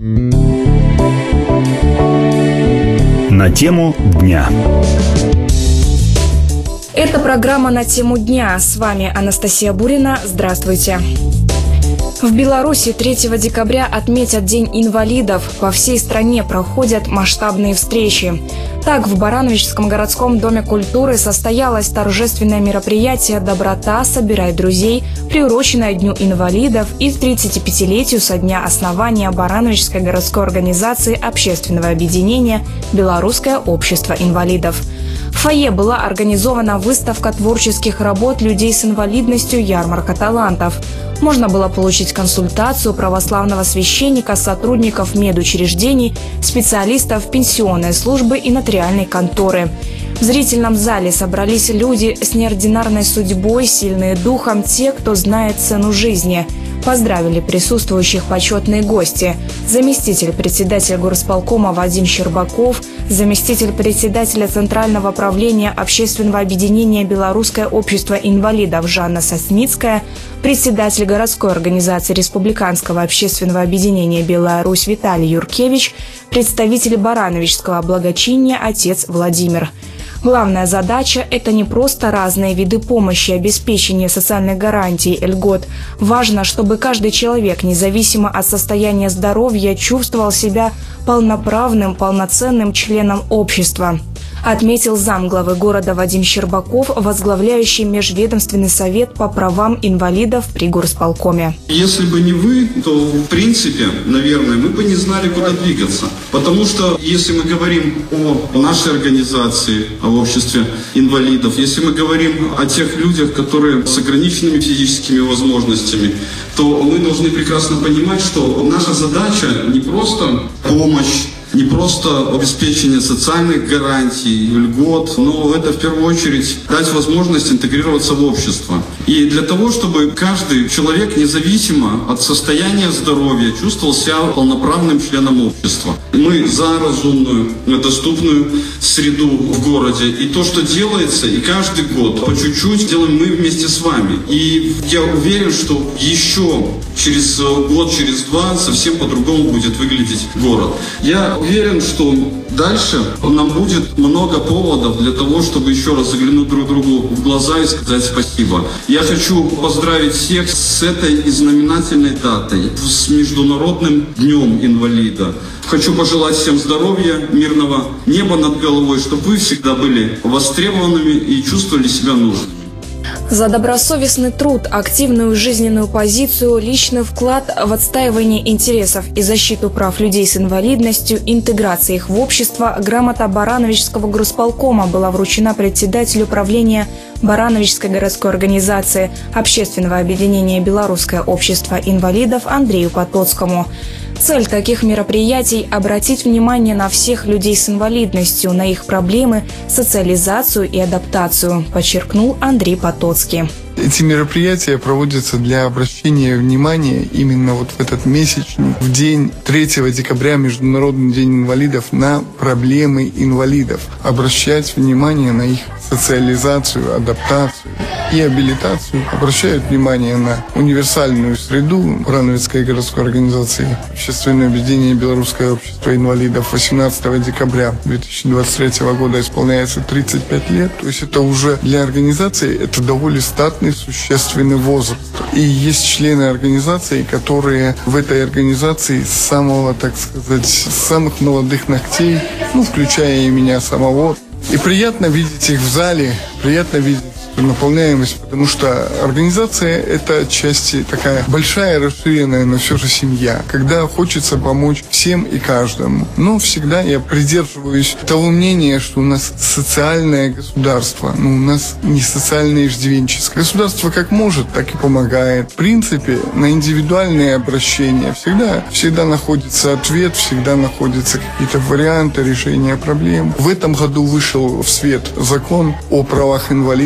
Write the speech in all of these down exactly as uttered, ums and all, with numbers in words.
На тему дня. Это программа «На тему дня». С вами Анастасия Бурина. Здравствуйте. В Беларуси третьего декабря отметят День инвалидов. По всей стране проходят масштабные встречи. Так, в Барановичском городском доме культуры состоялось торжественное мероприятие «Доброта. Собирай друзей», приуроченное Дню инвалидов и тридцатипятилетию со дня основания Барановичской городской организации общественного объединения «Белорусское общество инвалидов». В фойе была организована выставка творческих работ людей с инвалидностью «Ярмарка талантов». Можно было получить консультацию православного священника, сотрудников медучреждений, специалистов пенсионной службы и нотариальной конторы. В зрительном зале собрались люди с неординарной судьбой, сильные духом, те, кто знает цену жизни. Поздравили присутствующих почетные гости. Заместитель председателя горосполкома Вадим Щербаков, заместитель председателя Центрального правления общественного объединения «Белорусское общество инвалидов» Жанна Сосницкая, председатель городской организации Республиканского общественного объединения «Беларусь» Виталий Юркевич, представитель Барановичского благочиния отец Владимир. Главная задача – это не просто разные виды помощи, обеспечение социальных гарантий, льгот. Важно, чтобы каждый человек, независимо от состояния здоровья, чувствовал себя полноправным, полноценным членом общества, отметил замглавы города Вадим Щербаков, возглавляющий Межведомственный совет по правам инвалидов при горосполкоме. Если бы не вы, то в принципе, наверное, мы бы не знали, куда двигаться. Потому что если мы говорим о нашей организации, о обществе инвалидов, если мы говорим о тех людях, которые с ограниченными физическими возможностями, то мы должны прекрасно понимать, что наша задача не просто помощь, не просто обеспечение социальных гарантий, льгот, но это в первую очередь дать возможность интегрироваться в общество. И для того, чтобы каждый человек, независимо от состояния здоровья, чувствовал себя полноправным членом общества. Мы за разумную, доступную среду в городе. И то, что делается, и каждый год по чуть-чуть делаем мы вместе с вами. И я уверен, что еще через год, через два совсем по-другому будет выглядеть город. Я уверен, что дальше нам будет много поводов для того, чтобы еще раз заглянуть друг другу в глаза и сказать спасибо. Я хочу поздравить всех с этой знаменательной датой, с Международным днем инвалида. Хочу пожелать всем здоровья, мирного неба над головой, чтобы вы всегда были востребованными и чувствовали себя нужными. За добросовестный труд, активную жизненную позицию, личный вклад в отстаивание интересов и защиту прав людей с инвалидностью, интеграции их в общество, грамота Барановичского горосполкома была вручена председателю правления Барановичской городской организации общественного объединения «Белорусское общество инвалидов» Андрею Потоцкому. Цель таких мероприятий – обратить внимание на всех людей с инвалидностью, на их проблемы, социализацию и адаптацию, подчеркнул Андрей Потоцкий. Эти мероприятия проводятся для обращения внимания именно вот в этот месячный, в день третьего декабря, Международный день инвалидов, на проблемы инвалидов. Обращать внимание на их социализацию, адаптацию и абилитацию. Обращают внимание на универсальную среду Барановицкой городской организации общественное объединение «Белорусское общество инвалидов». восемнадцатого декабря две тысячи двадцать третьего года исполняется тридцать пять лет. То есть это уже для организации это довольно статный, существенный возраст. И есть члены организации, которые в этой организации с самого, так сказать, с самых молодых ногтей, ну, включая и меня самого. И приятно видеть их в зале, приятно видеть наполняемость, потому что организация – это отчасти такая большая, расширенная, но все же семья, когда хочется помочь всем и каждому. Но всегда я придерживаюсь того мнения, что у нас социальное государство, но у нас не социальное иждивенческое. Государство как может, так и помогает. В принципе, на индивидуальные обращения всегда, всегда находится ответ, всегда находятся какие-то варианты решения проблем. В этом году вышел в свет закон о правах инвалидов,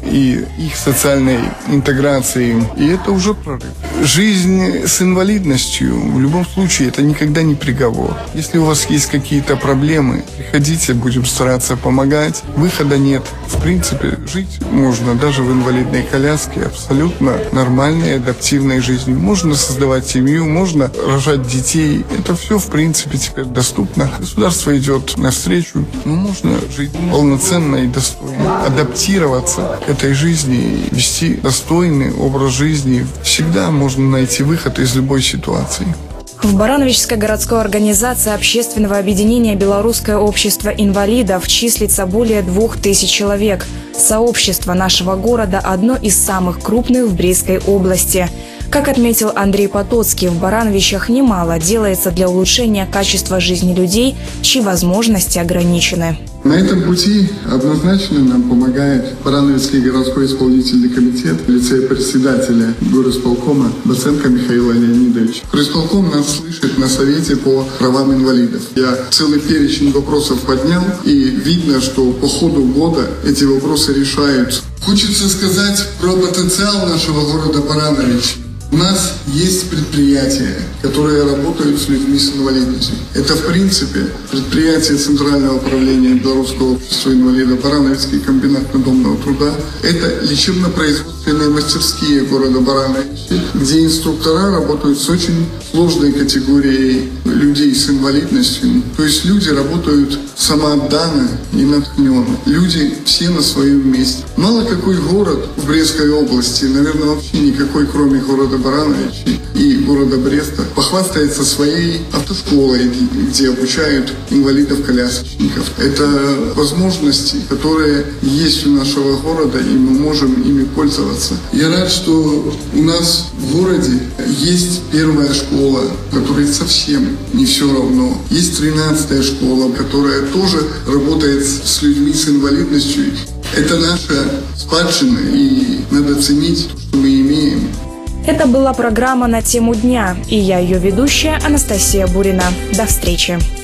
и их социальной интеграции. И это уже прорыв. Жизнь с инвалидностью в любом случае это никогда не приговор. Если у вас есть какие-то проблемы, приходите, будем стараться помогать. Выхода нет. В принципе, жить можно даже в инвалидной коляске абсолютно нормальной, адаптивной жизнью. Можно создавать семью, можно рожать детей. Это все, в принципе, теперь доступно. Государство идет навстречу. Но можно жить полноценно и достойно. Адаптироваться к этой жизни, вести достойный образ жизни. Всегда можно найти выход из любой ситуации. В Барановичской городской организации общественного объединения «Белорусское общество инвалидов» числится более двух тысяч человек. Сообщество нашего города – одно из самых крупных в Брестской области. Как отметил Андрей Потоцкий, в Барановичах немало делается для улучшения качества жизни людей, чьи возможности ограничены. На этом пути однозначно нам помогает Барановичский городской исполнительный комитет в лице председателя горисполкома Баценко Михаила Леонидовича. Горисполком нас слышит на совете по правам инвалидов. Я целый перечень вопросов поднял, и видно, что по ходу года эти вопросы решаются. Хочется сказать про потенциал нашего города Барановича. У нас есть предприятия, которые работают с людьми с инвалидностью. Это, в принципе, предприятие Центрального управления Белорусского общества инвалидов, Барановичский комбинат надомного труда. Это лечебно-производственные мастерские города Барановичи, где инструктора работают с очень сложной категорией людей с инвалидностью. То есть люди работают самоотданно и натхненно. Люди все на своем месте. Мало какой город в Брестской области, наверное, вообще никакой, кроме города Барановичи и города Бреста, похвастается своей автошколой, где обучают инвалидов-колясочников. Это возможности, которые есть у нашего города, и мы можем ими пользоваться. Я рад, что у нас в городе есть первая школа, которой совсем не все равно. Есть тринадцатая школа, которая тоже работает с людьми с инвалидностью. Это наша спадщина, и надо ценить то, что мы имеем. Это была программа «На тему дня», и я, ее ведущая, Анастасия Бурина. До встречи.